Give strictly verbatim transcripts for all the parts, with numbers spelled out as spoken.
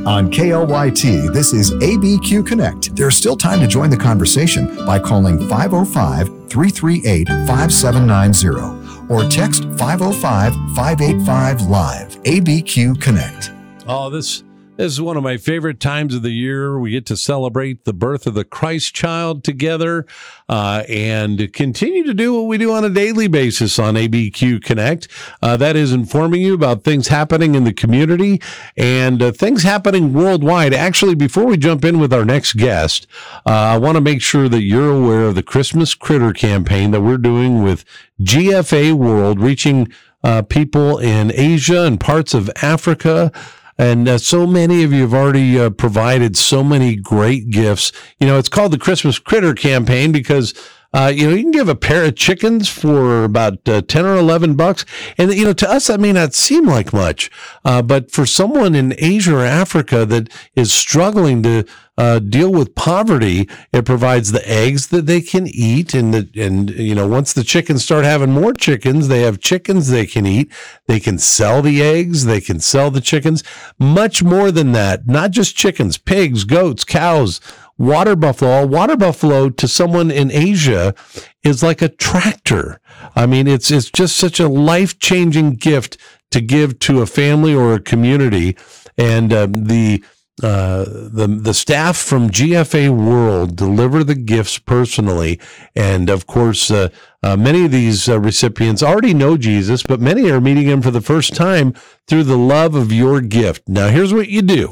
On K L Y T, this is A B Q Connect. There's still time to join the conversation by calling five oh five, three three eight, five seven nine zero or text five oh five, five eight five, live. A B Q Connect. Oh, this, this is one of my favorite times of the year. We get to celebrate the birth of the Christ child together uh, and continue to do what we do on a daily basis on A B Q Connect. Uh, that is informing you about things happening in the community and uh, things happening worldwide. Actually, before we jump in with our next guest, uh, I want to make sure that you're aware of the Christmas Critter campaign that we're doing with G F A World, reaching uh, people in Asia and parts of Africa. And uh, so many of you have already uh, provided so many great gifts. You know, it's called the Christmas Critter campaign because, uh, you know, you can give a pair of chickens for about uh, ten or eleven bucks. And, you know, to us, that may not seem like much. Uh, but for someone in Asia or Africa that is struggling to uh, deal with poverty, it provides the eggs that they can eat. And, the, and, you know, once the chickens start having more chickens, they have chickens they can eat. They can sell the eggs. They can sell the chickens. Much more than that, not just chickens, pigs, goats, cows, water buffalo. Water buffalo to someone in Asia is like a tractor. I mean, it's it's just such a life-changing gift to give to a family or a community. And um, the uh, the the staff from G F A World deliver the gifts personally. And of course, uh, uh, many of these uh, recipients already know Jesus, but many are meeting him for the first time through the love of your gift. Now, here's what you do.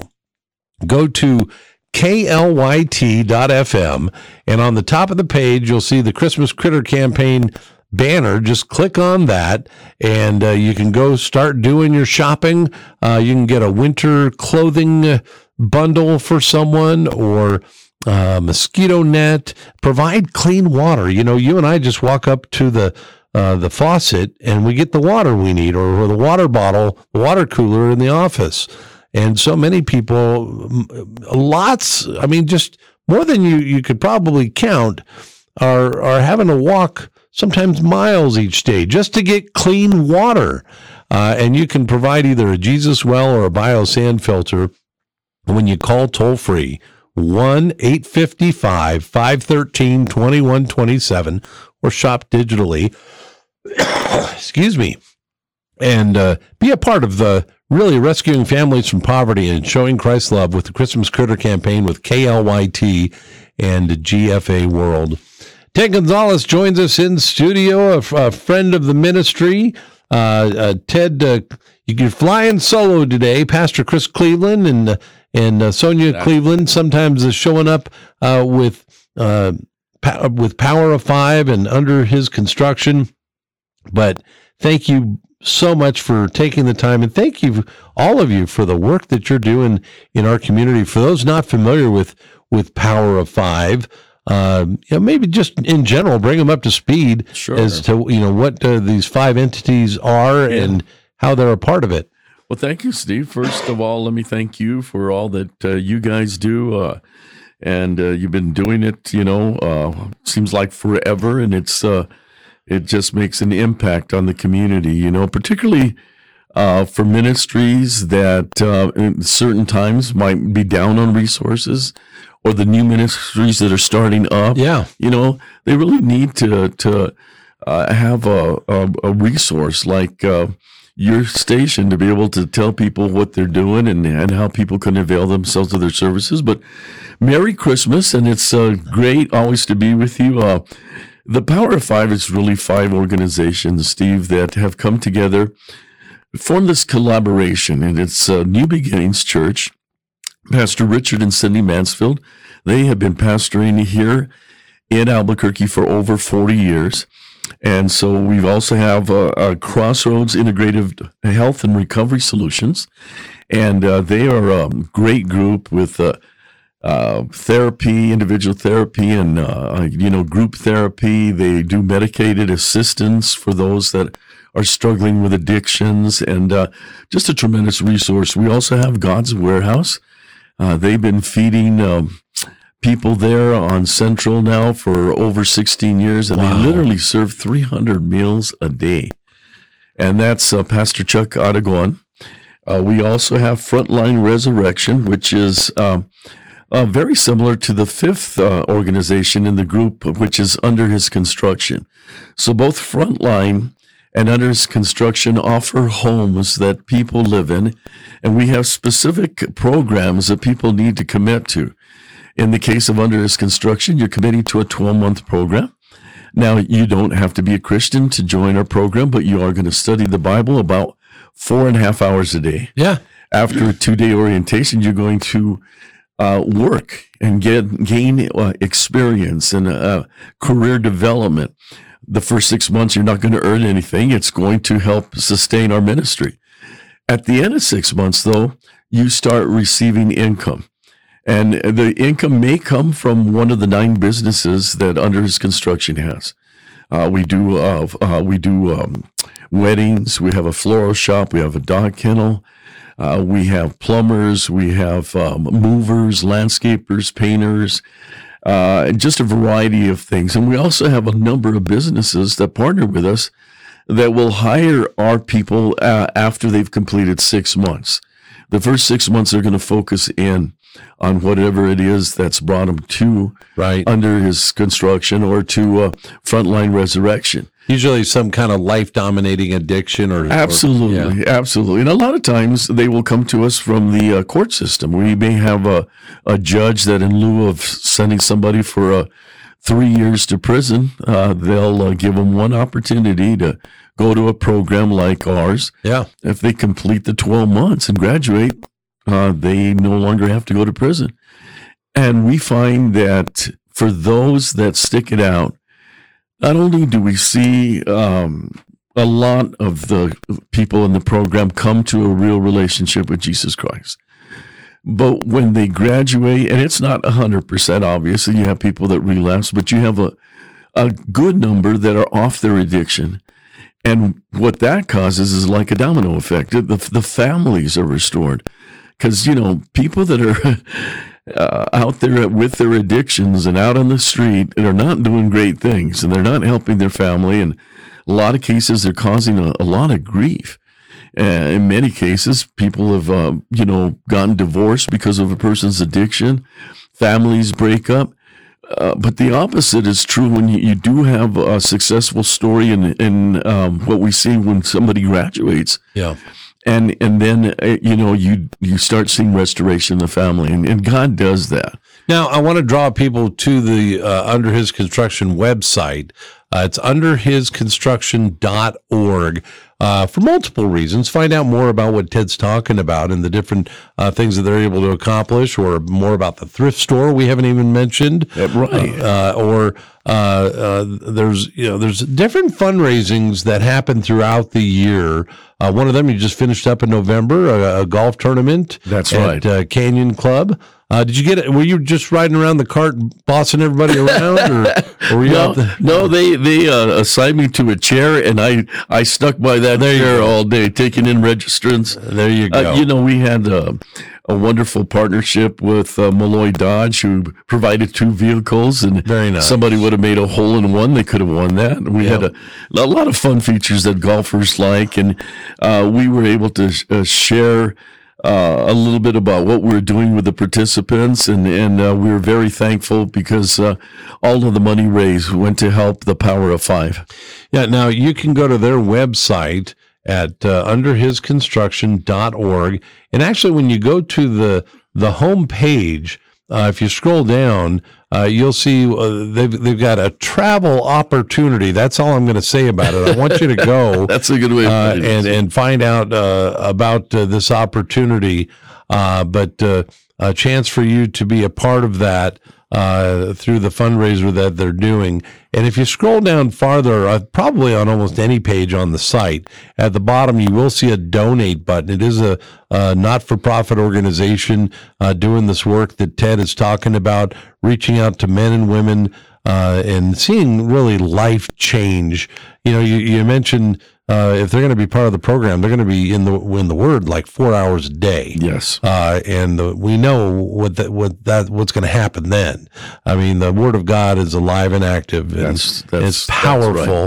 Go to K L Y T dot F M, and on the top of the page, you'll see the Christmas Critter campaign banner. Just click on that, and uh, you can go start doing your shopping. Uh, you can get a winter clothing bundle for someone, or uh, mosquito net. Provide clean water. You know, you and I just walk up to the uh, the faucet, and we get the water we need, or, or the water bottle, the water cooler in the office. And so many people, lots, I mean, just more than you, you could probably count, are are having to walk sometimes miles each day just to get clean water. Uh, and you can provide either a Jesus well or a bio sand filter when you call toll free one eight five five, five one three, two one two seven or shop digitally. Excuse me. And uh, be a part of the really rescuing families from poverty and showing Christ's love with the Christmas Critter campaign with K L Y T and G F A World. Ted Gonzalez joins us in studio, a, a friend of the ministry. Uh, uh, Ted, uh, you're flying solo today. Pastor Chris Cleveland and uh, and uh, Sonia yeah. Cleveland sometimes is showing up uh, with uh, pa- with Power of Five and under his construction. But thank you so much for taking the time, and thank you, all of you, for the work that you're doing in our community. For those not familiar with with Power of Five, uh, you know, maybe just in general, bring them up to speed sure. as to you know what uh, these five entities are yeah. and how they're a part of it. Well, thank you, Steve. First of all, let me thank you for all that uh, you guys do, uh, and uh, you've been doing it. You know, uh, seems like forever, and it's. Uh, It just makes an impact on the community, you know, particularly uh, for ministries that uh, in certain times might be down on resources, or the new ministries that are starting up. Yeah. You know, they really need to to uh, have a, a, a resource like uh, your station to be able to tell people what they're doing and, and how people can avail themselves of their services. But Merry Christmas, and it's uh, great always to be with you. Uh, The Power of Five is really five organizations, Steve, that have come together, formed this collaboration, and it's uh, New Beginnings Church. Pastor Richard and Cindy Mansfield, they have been pastoring here in Albuquerque for over forty years. And so we also have uh, uh, Crossroads Integrative Health and Recovery Solutions, and uh, they are a great group with uh, Uh, therapy, individual therapy, and, uh, you know, group therapy. They do medicated assistance for those that are struggling with addictions, and uh, just a tremendous resource. We also have God's Warehouse. Uh, they've been feeding um, people there on Central now for over sixteen years, and wow. they literally serve three hundred meals a day. And that's uh, Pastor Chuck Aragon. Uh, we also have Frontline Resurrection, which is um, uh, very similar to the fifth uh, organization in the group, which is Under His Construction. So both Frontline and Under His Construction offer homes that people live in, and we have specific programs that people need to commit to. In the case of Under His Construction, you're committing to a twelve-month program. Now, you don't have to be a Christian to join our program, but you are going to study the Bible about four and a half hours a day. Yeah. After a two-day orientation, you're going to uh, work and get gain uh, experience and uh, career development. The first six months, you're not going to earn anything. It's going to help sustain our ministry. At the end of six months, though, you start receiving income. And the income may come from one of the nine businesses that Under His Construction has. Uh, we do uh, uh, we do um, weddings. We have a floral shop. We have a dog kennel. Uh, we have plumbers. We have um, movers, landscapers, painters, uh, just a variety of things. And we also have a number of businesses that partner with us that will hire our people uh, after they've completed six months. The first six months, they're going to focus in on whatever it is that's brought them to right. Under His Construction or to uh, Frontline Resurrection. Usually some kind of life-dominating addiction or... Absolutely, or, yeah. absolutely. And a lot of times they will come to us from the uh, court system. We may have a, a judge that in lieu of sending somebody for uh, three years to prison, uh, they'll uh, give them one opportunity to go to a program like ours. Yeah. If they complete the twelve months and graduate, Uh, they no longer have to go to prison. And we find that for those that stick it out, not only do we see um, a lot of the people in the program come to a real relationship with Jesus Christ, but when they graduate, and it's not one hundred percent obviously, you have people that relapse, but you have a, a good number that are off their addiction. And what that causes is like a domino effect. The, the families are restored. Because, you know, people that are uh, out there with their addictions and out on the street and are not doing great things, and they're not helping their family. And a lot of cases, they're causing a, a lot of grief. Uh, in many cases, people have, uh, you know, gotten divorced because of a person's addiction. Families break up. Uh, but the opposite is true when you, you do have a successful story in, in um, what we see when somebody graduates. Yeah. And and then, uh, you know, you you start seeing restoration in the family, and, and God does that. Now, I want to draw people to the uh, Under His Construction website. Uh, it's under his construction dot org uh, for multiple reasons. Find out more about what Ted's talking about and the different uh, things that they're able to accomplish, or more about the thrift store we haven't even mentioned. Yeah, right. Uh, or uh, uh, there's you know there's different fundraisings that happen throughout the year. Uh, one of them you just finished up in November, a, a golf tournament. That's at, right. Uh, Canyon Club. Uh, did you get it? Were you just riding around the cart, bossing everybody around, or, or were you no, out the- no, they they uh, assigned me to a chair, and I, I stuck by that There you chair go. all day, taking in registrants. There you go. Uh, you know, we had uh, a wonderful partnership with uh, Malloy Dodge, who provided two vehicles, and Very nice. somebody would have made a hole in one. They could have won that. And we Yep. had a, a lot of fun features that golfers like, and uh, we were able to uh, share Uh, a little bit about what we're doing with the participants, and and uh, we were very thankful because uh, all of the money raised went to help the Power of Five. Yeah, now you can go to their website at uh, under his construction dot org, and actually when you go to the the home page, uh, if you scroll down, uh, you'll see uh, they've they've got a travel opportunity. That's all I'm going to say about it. I want you to go. That's a good way of uh, putting it. and and find out uh, about uh, this opportunity. Uh, but uh, a chance for you to be a part of that uh, through the fundraiser that they're doing. And if you scroll down farther, uh, probably on almost any page on the site, at the bottom you will see a donate button. It is a, a not-for-profit organization uh, doing this work that Ted is talking about, reaching out to men and women uh, and seeing really life change. You know, you, you mentioned uh, if they're going to be part of the program, they're going to be in the in the Word like four hours a day. Yes, uh, and the, we know what that what that what's going to happen then. I mean, the Word of God is alive and active, and That's- that's- it's powerful. that's right.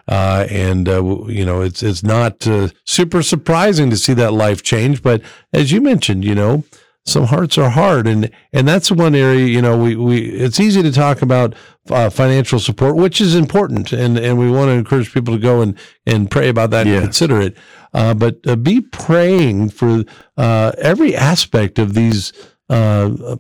Uh, and, uh, you know, it's, it's not uh, super surprising to see that life change. But as you mentioned, you know, some hearts are hard. And, and that's one area, you know, we, we, it's easy to talk about uh, financial support, which is important. And, and we want to encourage people to go and, and pray about that, yeah, and consider it. Uh, but uh, be praying for uh, every aspect of these uh,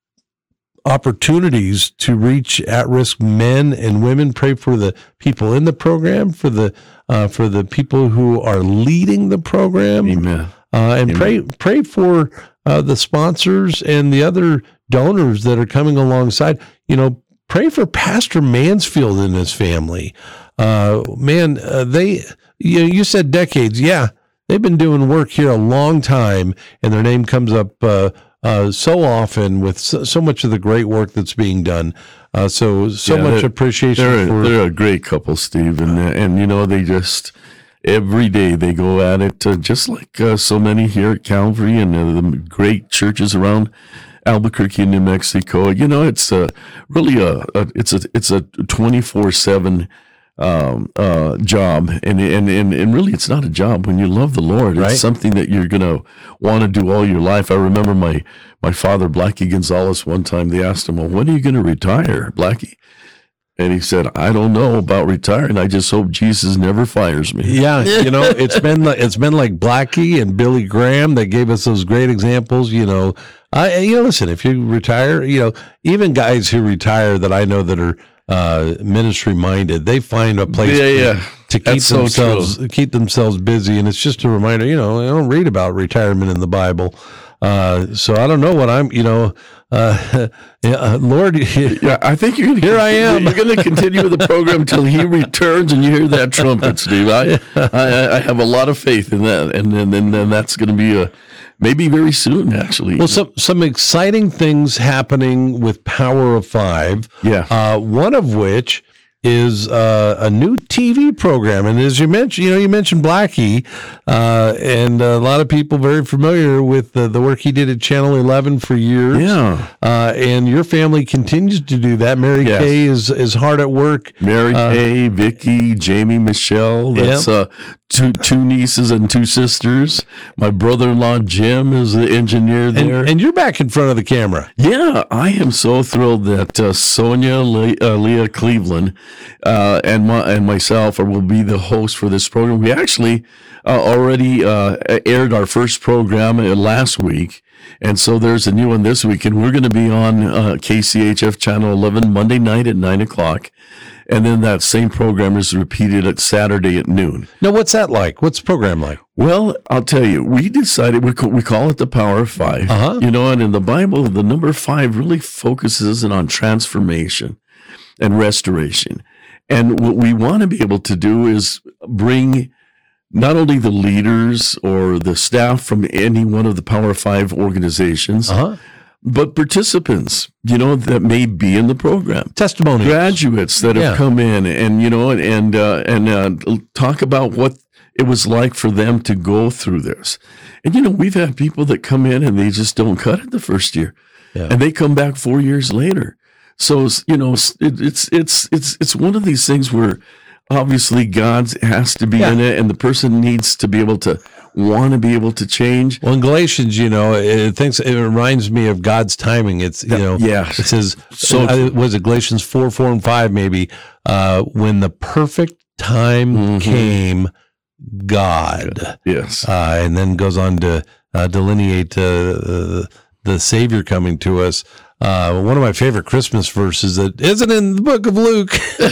opportunities to reach at-risk men and women. Pray for the people in the program, for the uh, for the people who are leading the program. Amen. Uh, and Amen. pray pray for uh, the sponsors and the other donors that are coming alongside. You know, pray for Pastor Mansfield and his family. Uh, man, uh, they you know, you said decades. Yeah, they've been doing work here a long time, and their name comes up Uh, Uh, so often with so, so much of the great work that's being done. Uh, so, so yeah, much appreciation. They're, for they're a great couple, Steve. And, uh, and, you know, they just, every day they go at it, uh, just like uh, so many here at Calvary and uh, the great churches around Albuquerque, New Mexico. You know, it's uh, really a, a, it's a, it's a twenty-four seven um uh job, and and and and really it's not a job when you love the Lord. It's right. something that you're gonna want to do all your life. I remember my my father, Blackie Gonzalez, one time they asked him, well, when are you gonna retire, Blackie? And he said, I don't know about retiring. I just hope Jesus never fires me. Yeah, you know, it's been like, it's been like Blackie and Billy Graham that gave us those great examples. You know, I you know, listen, if you retire, you know, even guys who retire that I know that are uh, ministry minded, they find a place yeah, yeah. to, to keep That's themselves so keep themselves busy. And it's just a reminder. You know, I don't read about retirement in the Bible. Uh, so I don't know what I'm, you know, uh, yeah, Lord, yeah, I think you're gonna, here I am. You're going to continue the program until he returns and you hear that trumpet, Steve. I, I, I have a lot of faith in that. And then, and then that's going to be a, maybe very soon, actually. Well, some, some exciting things happening with Power of Five. Yeah. Uh, one of which is uh, a new T V program. And as you mentioned, you know, you mentioned Blackie, uh, and a lot of people very familiar with the, the work he did at Channel eleven for years. Yeah. Uh, and your family continues to do that. Mary yes. Kay is, is hard at work. Mary uh, Kay, Vicky, Jamie, Michelle. That's yep. uh, two two nieces and two sisters. My brother-in-law, Jim, is the engineer there. And, and you're back in front of the camera. Yeah, I am so thrilled that uh, Sonia Le- uh, Leah Cleveland Uh, and my, and myself will be the host for this program. We actually uh, already uh, aired our first program last week, and so there's a new one this week, and we're going to be on uh, K C H F Channel eleven Monday night at nine o'clock, and then that same program is repeated at Saturday at noon. Now, what's that like? What's the program like? Well, I'll tell you, we decided, we call, we call it the Power of Five. Uh-huh. You know, and in the Bible, the number five really focuses on transformation and restoration. And what we want to be able to do is bring not only the leaders or the staff from any one of the Power Five organizations, uh-huh. but participants, you know, that may be in the program. Testimonials. Graduates that have yeah. come in and, you know, and, uh, and uh, talk about what it was like for them to go through this. And, you know, we've had people that come in and they just don't cut it the first year. Yeah. And they come back four years later. So, you know, it, it's it's it's it's one of these things where obviously God has to be yeah. in it, and the person needs to be able to want to be able to change. Well, in Galatians, you know, it thinks it reminds me of God's timing. It's you know, yeah. it says, so uh, was it Galatians four, four and five maybe? Uh, when the perfect time mm-hmm. came, God, yes, uh, and then goes on to uh, delineate uh, the Savior coming to us. Uh, one of my favorite Christmas verses that isn't in the book of Luke,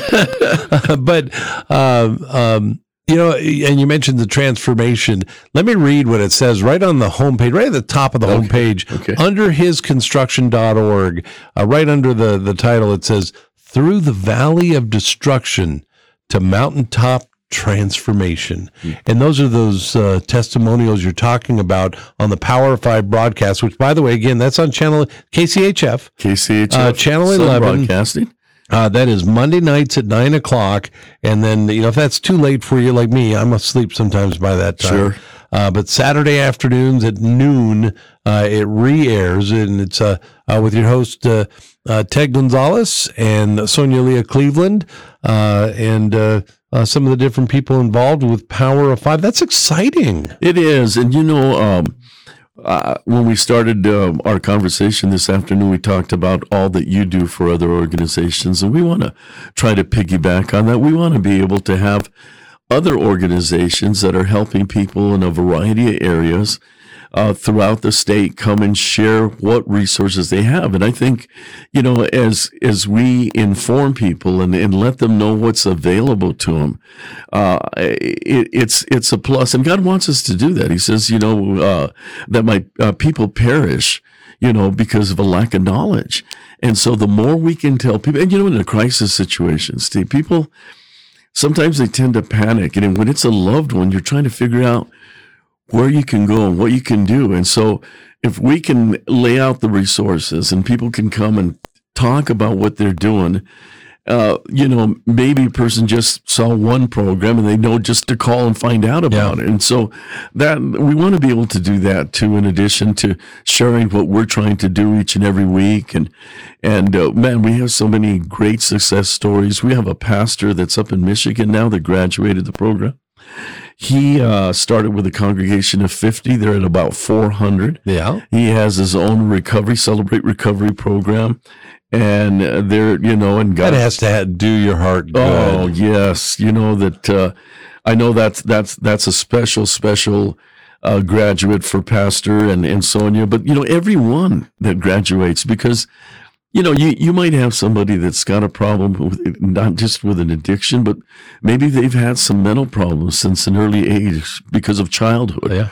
but, um, um, you know, and you mentioned the transformation. Let me read what it says right on the homepage, right at the top of the okay. homepage, okay. under his construction dot org, uh, right under the, the title, it says, Through the Valley of Destruction to Mountaintop Transformation. Mm-hmm. And those are those uh, testimonials you're talking about on the Power of Five broadcast, which, by the way, again, that's on channel K C H F. K C H F. Uh, channel eleven. Broadcasting. Uh, that is Monday nights at nine o'clock. And then, you know, if that's too late for you, like me, I'm asleep sometimes by that time. Sure. Uh, but Saturday afternoons at noon, uh, it re-airs, and it's uh, uh, with your host, uh, uh, Ted Gonzalez and Sonia Leah Cleveland. Uh, and, uh, uh, some of the different people involved with Power of Five. That's exciting. It is. And, you know, um, uh, when we started uh, our conversation this afternoon, we talked about all that you do for other organizations. And we want to try to piggyback on that. We want to be able to have other organizations that are helping people in a variety of areas Uh, throughout the state come and share what resources they have. And I think, you know, as as we inform people and, and let them know what's available to them, uh, it, it's it's a plus. And God wants us to do that. He says, you know, uh, that my uh, people perish, you know, because of a lack of knowledge. And so the more we can tell people, and you know, in a crisis situation, Steve, people, sometimes they tend to panic. And when it's a loved one, you're trying to figure out where you can go and what you can do. And so if we can lay out the resources and people can come and talk about what they're doing, uh, you know, maybe a person just saw one program and they know just to call and find out about yeah. it. And so that we want to be able to do that too, in addition to sharing what we're trying to do each and every week. And, and uh, man, we have so many great success stories. We have a pastor that's up in Michigan now that graduated the program. He uh, started with a congregation of fifty. They're at about four hundred. Yeah. He has his own recovery, Celebrate Recovery program. And uh, they're, you know, and God. That has to have, do your heart good. Oh, yes. You know that, uh, I know that's, that's, that's a special, special uh, graduate for Pastor and, and Sonia. But, you know, everyone that graduates, because, you know, you, you might have somebody that's got a problem with not just with an addiction, but maybe they've had some mental problems since an early age because of childhood. Yeah.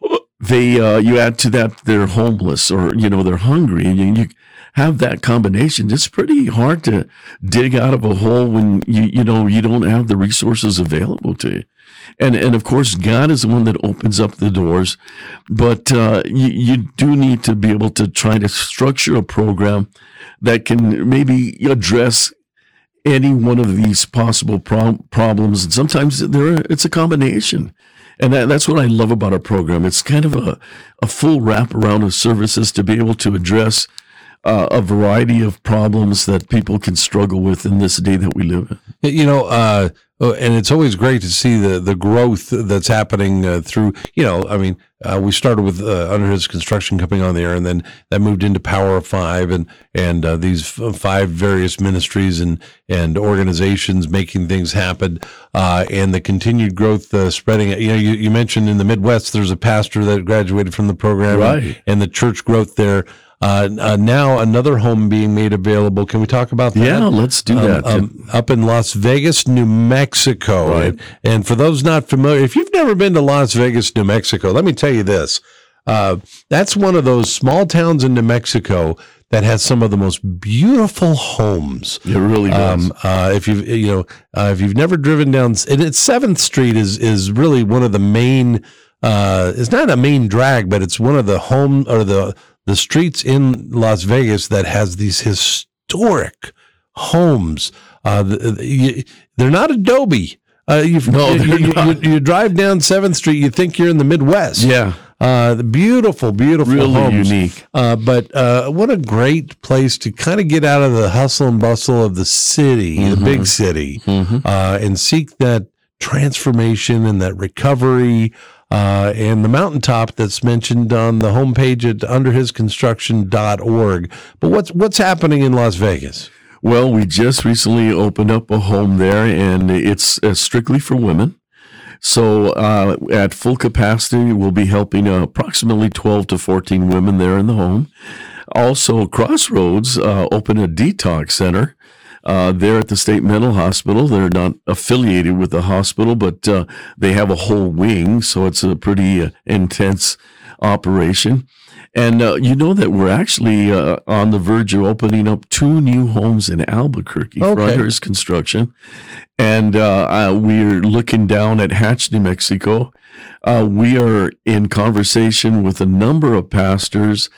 They, uh, you add to that, they're homeless or, you know, they're hungry, and you, you have that combination. It's pretty hard to dig out of a hole when you, you know, you don't have the resources available to you. And, and of course, God is the one that opens up the doors, but, uh, you, you do need to be able to try to structure a program that can maybe address any one of these possible pro- problems. And sometimes there, it's a combination. And that, that's what I love about our program. It's kind of a, a full wraparound of services to be able to address uh, a variety of problems that people can struggle with in this day that we live in. You know, uh, and it's always great to see the, the growth that's happening uh, through, you know, I mean, uh, we started with uh, Under His Construction coming on there, and then that moved into Power of Five, and and uh, these f- five various ministries and, and organizations making things happen, uh, and the continued growth uh, spreading. You know, you, you mentioned in the Midwest, there's a pastor that graduated from the program, right, and, and the church growth there. Uh, uh, now another home being made available. Can we talk about that? Yeah, let's do um, that. Um, up in Las Vegas, New Mexico. Right. And, and for those not familiar, if you've never been to Las Vegas, New Mexico, let me tell you this. Uh, that's one of those small towns in New Mexico that has some of the most beautiful homes. It really does. Um, uh, if you've, you know, uh, if you've never driven down, and it's seventh Street is, is really one of the main, uh, it's not a main drag, but it's one of the home or the, the streets in Las Vegas that has these historic homes. Uh, the, the, you, they're not Adobe. Uh, you've, no, you, you, not. You, you drive down seventh Street, you think you're in the Midwest. Yeah. Uh, the beautiful, beautiful really homes. unique. Uh, but uh, what a great place to kind of get out of the hustle and bustle of the city, mm-hmm. the big city, mm-hmm. uh, and seek that transformation and that recovery. Uh, and the mountaintop that's mentioned on the homepage at under his construction dot org. But what's what's happening in Las Vegas? Well, we just recently opened up a home there, and it's uh, strictly for women. So uh, at full capacity, we'll be helping uh, approximately twelve to fourteen women there in the home. Also, Crossroads uh, opened a detox center. Uh, they're at the State Mental Hospital. They're not affiliated with the hospital, but uh, they have a whole wing, so it's a pretty uh, intense operation. And uh, you know that we're actually uh, on the verge of opening up two new homes in Albuquerque okay. for Under His Construction. And uh, uh, we're looking down at Hatch, New Mexico. Uh, we are in conversation with a number of pastors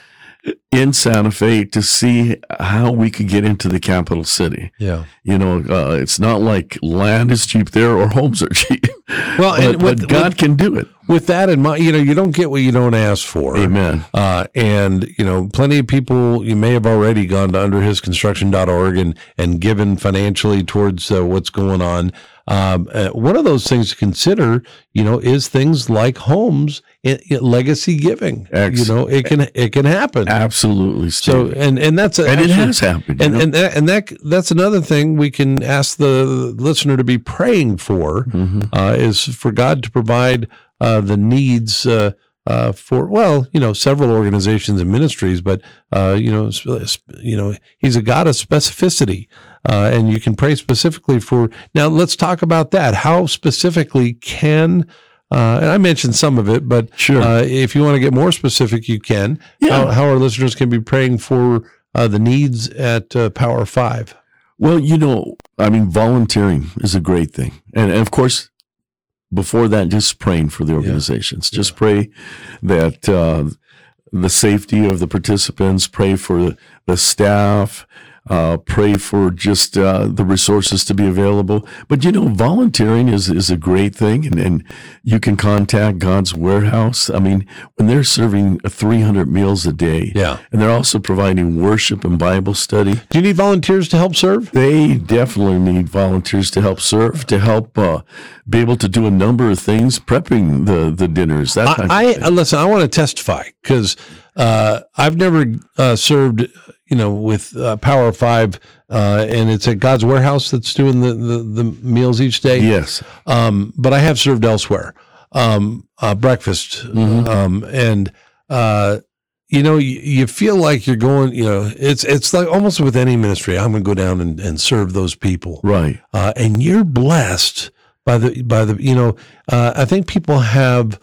in Santa Fe to see how we could get into the capital city. Yeah. You know, uh, it's not like land is cheap there or homes are cheap. Well, and but, with, but God with, can do it. With that in mind, you know, you don't get what you don't ask for. Amen. Uh, and, you know, plenty of people, you may have already gone to under his construction dot org and, and given financially towards uh, what's going on. Um, uh, one of those things to consider, you know, is things like homes, in, in legacy giving. Ex- you know, it can it can happen. Absolutely, Steve. So, and and that's a, and actually, it has happened. And you know? and that, and that that's another thing we can ask the listener to be praying for, mm-hmm. uh, is for God to provide uh, the needs. Uh, Uh, for, well, you know, several organizations and ministries, but, uh, you know, you know, he's a God of specificity, uh, and you can pray specifically for, now let's talk about that. How specifically can, uh, and I mentioned some of it, but sure. uh, if you want to get more specific, you can, yeah. how, how our listeners can be praying for uh, the needs at uh, Power Five. Well, you know, I mean, volunteering is a great thing. And, and of course, before that, just praying for the organizations. Yeah. Just yeah. pray that uh, the safety of the participants, pray for the staff, uh, pray for just uh, the resources to be available. But, you know, volunteering is, is a great thing, and, and you can contact God's Warehouse. I mean, when they're serving three hundred meals a day, yeah. and they're also providing worship and Bible study. Do you need volunteers to help serve? They definitely need volunteers to help serve, to help uh, be able to do a number of things, prepping the, the dinners, that kind I, of thing. I, listen, I want to testify because uh, I've never uh, served, you know, with uh, Power Five, uh, and it's at God's Warehouse that's doing the, the, the meals each day. Yes. Um, but I have served elsewhere, um, uh, breakfast. Mm-hmm. Um, and, uh, you know, you, you feel like you're going, you know, it's it's like almost with any ministry, I'm going to go down and, and serve those people. Right. Uh, and you're blessed by the, by the, you know, uh, I think people have,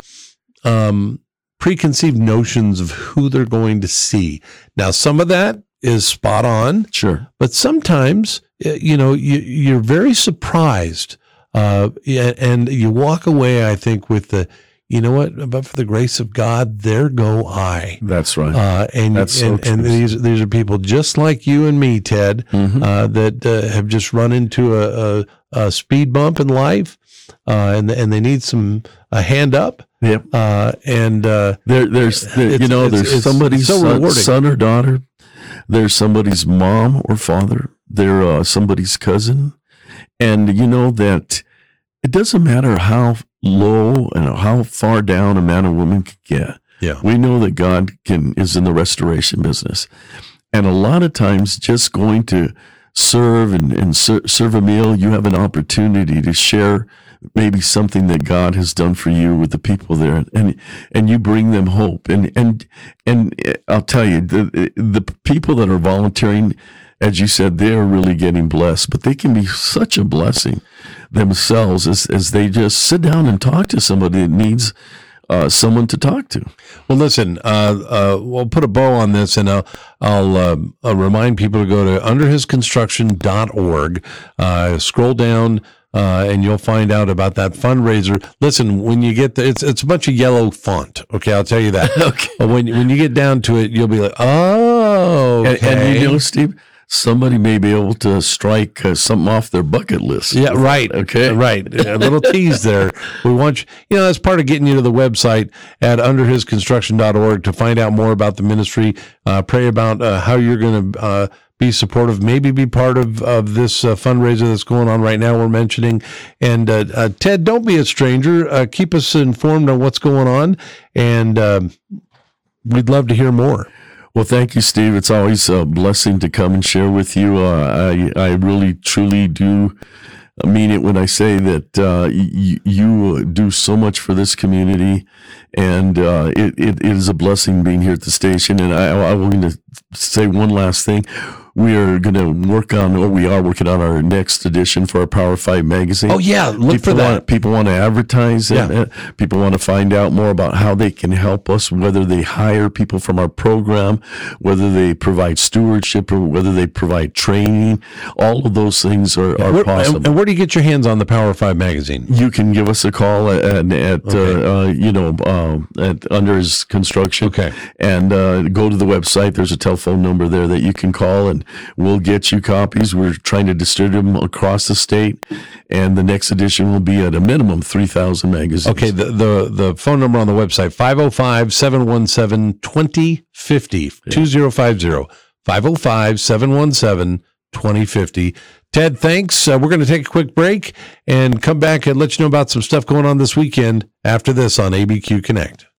um, preconceived notions of who they're going to see. Now, some of that is spot on. Sure. But sometimes, you know, you, you're very surprised, uh, and you walk away, I think, with the, you know what, but for the grace of God, there go I. That's right. Uh, and That's so and, true. and these these are people just like you and me, Ted, mm-hmm. uh, that uh, have just run into a, a, a speed bump in life, uh, and and they need some a hand up. Yep. Uh, and uh, there, there's, there, you know, there's it's, somebody's so son, son or daughter. There's somebody's mom or father. They're uh, somebody's cousin. And you know that it doesn't matter how low and how far down a man or woman can get. Yeah. We know that God can is in the restoration business. And a lot of times just going to serve and, and ser- serve a meal, you have an opportunity to share maybe something that God has done for you with the people there, and and you bring them hope. And and and I'll tell you, the the people that are volunteering, as you said, they are really getting blessed, but they can be such a blessing themselves as as they just sit down and talk to somebody that needs uh, someone to talk to. Well, listen, uh, uh, we'll put a bow on this, and I'll, I'll, uh, I'll remind people to go to under his construction dot org, uh, scroll down, Uh, and you'll find out about that fundraiser. Listen, when you get there, it's it's a bunch of yellow font. Okay, I'll tell you that. Okay. But when when you get down to it, you'll be like, oh, okay. And, and you know, Steve, somebody may be able to strike uh, something off their bucket list. Yeah, right. Okay, right. A little tease there. We want you, you know, that's part of getting you to the website at under his construction dot org to find out more about the ministry. Uh, pray about uh, how you're going to uh, be supportive, maybe be part of, of this uh, fundraiser that's going on right now we're mentioning. And uh, uh, Ted, don't be a stranger. Uh, keep us informed on what's going on, and uh, we'd love to hear more. Well, thank you, Steve. It's always a blessing to come and share with you. Uh, I, I really, truly do mean it when I say that uh, y- you do so much for this community, and uh, it, it is a blessing being here at the station. And I, I want to say one last thing. We are going to work on, or we are working on our next edition for our Power Five magazine. Oh, yeah. Look people for that. Want, people want to advertise it. Yeah. People want to find out more about how they can help us, whether they hire people from our program, whether they provide stewardship, or whether they provide training. All of those things are, are where, possible. And, and where do you get your hands on the Power Five magazine? You can give us a call at, at, at Okay. uh, uh, you know, um, at under his construction. Okay. And uh, go to the website. There's a telephone number there that you can call, and we'll get you copies. We're trying to distribute them across the state, and the next edition will be at a minimum three thousand magazines. Okay, the, the the phone number on the website, five oh five, seven one seven, two oh five oh, two oh five oh, five oh five, seven one seven, two oh five oh. Ted, thanks. Uh, we're going to take a quick break and come back and let you know about some stuff going on this weekend after this on A B Q Connect.